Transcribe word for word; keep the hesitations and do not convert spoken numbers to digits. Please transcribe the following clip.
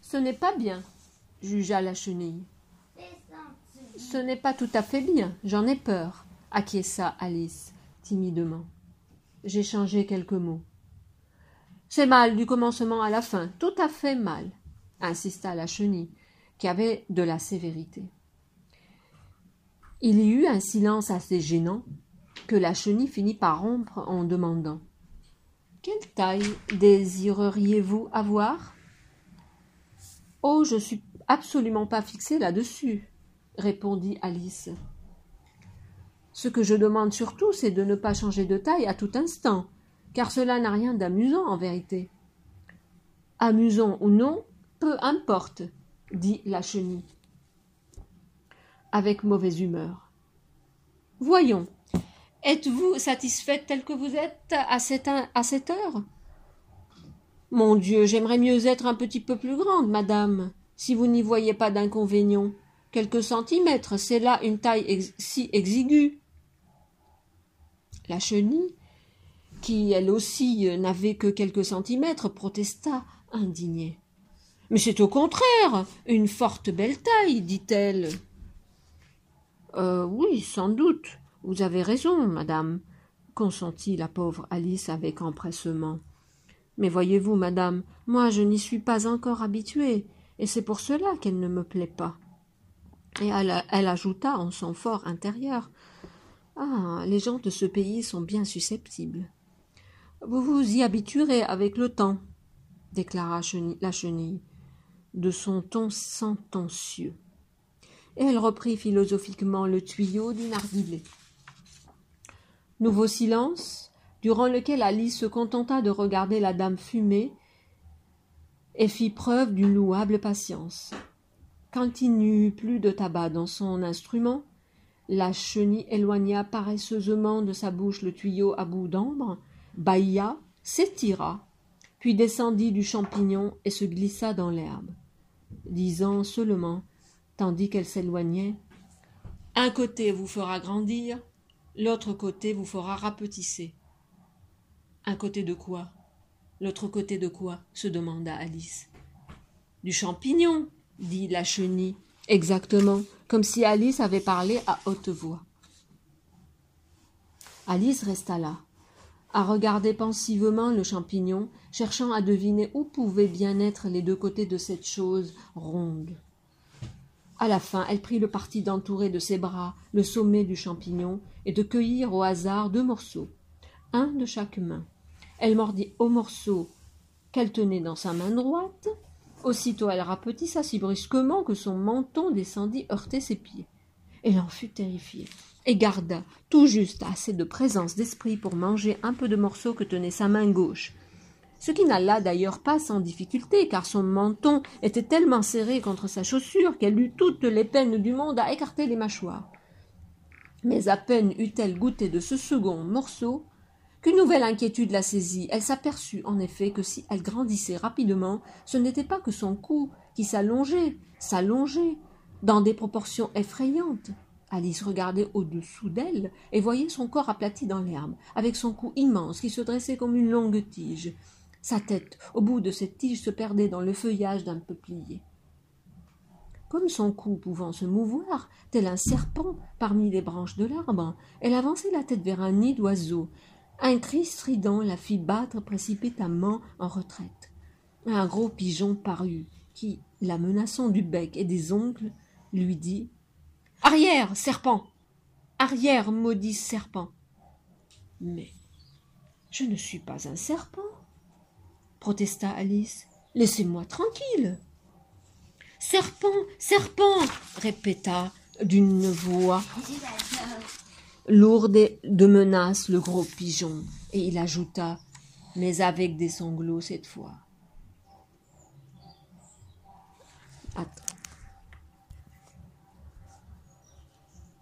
Ce n'est pas bien, jugea la chenille. Ce n'est pas tout à fait bien, j'en ai peur, acquiesça Alice timidement. J'ai changé quelques mots. C'est mal du commencement à la fin, tout à fait mal, insista la chenille, qui avait de la sévérité. Il y eut un silence assez gênant que la chenille finit par rompre en demandant « Quelle taille désireriez-vous avoir ?»« Oh, je suis absolument pas fixée là-dessus, » répondit Alice. « Ce que je demande surtout, c'est de ne pas changer de taille à tout instant, car cela n'a rien d'amusant en vérité. »« Amusant ou non, peu importe, » dit la chenille, avec mauvaise humeur. « Voyons, êtes-vous satisfaite telle que vous êtes à cette, à cette heure ? » ?»« Mon Dieu, j'aimerais mieux être un petit peu plus grande, madame, si vous n'y voyez pas d'inconvénient. Quelques centimètres, c'est là une taille ex- si exiguë. » La chenille, qui elle aussi n'avait que quelques centimètres, protesta, indignée. « Mais c'est au contraire une forte belle taille, dit-elle. »« Euh, oui, sans doute, vous avez raison, madame, » consentit la pauvre Alice avec empressement. « Mais voyez-vous, madame, moi je n'y suis pas encore habituée, et c'est pour cela qu'elle ne me plaît pas. » Et elle, elle ajouta en son fort intérieur. « Ah, les gens de ce pays sont bien susceptibles. »« Vous vous y habituerez avec le temps, » déclara chenille, la chenille, de son ton sentencieux. Et elle reprit philosophiquement le tuyau du narguilé. Nouveau silence, durant lequel Alice se contenta de regarder la dame fumer et fit preuve d'une louable patience. Quand il n'y eut plus de tabac dans son instrument, la chenille éloigna paresseusement de sa bouche le tuyau à bout d'ambre, bâilla, s'étira, puis descendit du champignon et se glissa dans l'herbe, disant seulement, tandis qu'elle s'éloignait, « Un côté vous fera grandir, l'autre côté vous fera rapetisser. »« Un côté de quoi ? L'autre côté de quoi ? » se demanda Alice. « Du champignon, » dit la chenille, exactement, comme si Alice avait parlé à haute voix. Alice resta là, à regarder pensivement le champignon, cherchant à deviner où pouvaient bien être les deux côtés de cette chose ronde. À la fin, elle prit le parti d'entourer de ses bras le sommet du champignon et de cueillir au hasard deux morceaux, un de chaque main. Elle mordit au morceau qu'elle tenait dans sa main droite. Aussitôt elle rapetissa si brusquement que son menton descendit heurter ses pieds. Elle en fut terrifiée et garda tout juste assez de présence d'esprit pour manger un peu de morceau que tenait sa main gauche, ce qui n'alla d'ailleurs pas sans difficulté, car son menton était tellement serré contre sa chaussure qu'elle eut toutes les peines du monde à écarter les mâchoires. Mais à peine eut-elle goûté de ce second morceau qu'une nouvelle inquiétude la saisit. Elle s'aperçut en effet que si elle grandissait rapidement, ce n'était pas que son cou qui s'allongeait, s'allongeait, dans des proportions effrayantes. Alice regardait au-dessous d'elle et voyait son corps aplati dans l'herbe, avec son cou immense qui se dressait comme une longue tige. Sa tête, au bout de cette tige, se perdait dans le feuillage d'un peuplier. Comme son cou pouvant se mouvoir, tel un serpent parmi les branches de l'arbre, elle avançait la tête vers un nid d'oiseau. Un cri strident la fit battre précipitamment en retraite. Un gros pigeon parut, qui, la menaçant du bec et des ongles, lui dit « Arrière, serpent ! Arrière, maudit serpent !»« Mais je ne suis pas un serpent !» protesta Alice. « Laissez-moi tranquille !»« Serpent, serpent !» répéta d'une voix lourde de menaces le gros pigeon, et il ajouta, mais avec des sanglots cette fois. Attends.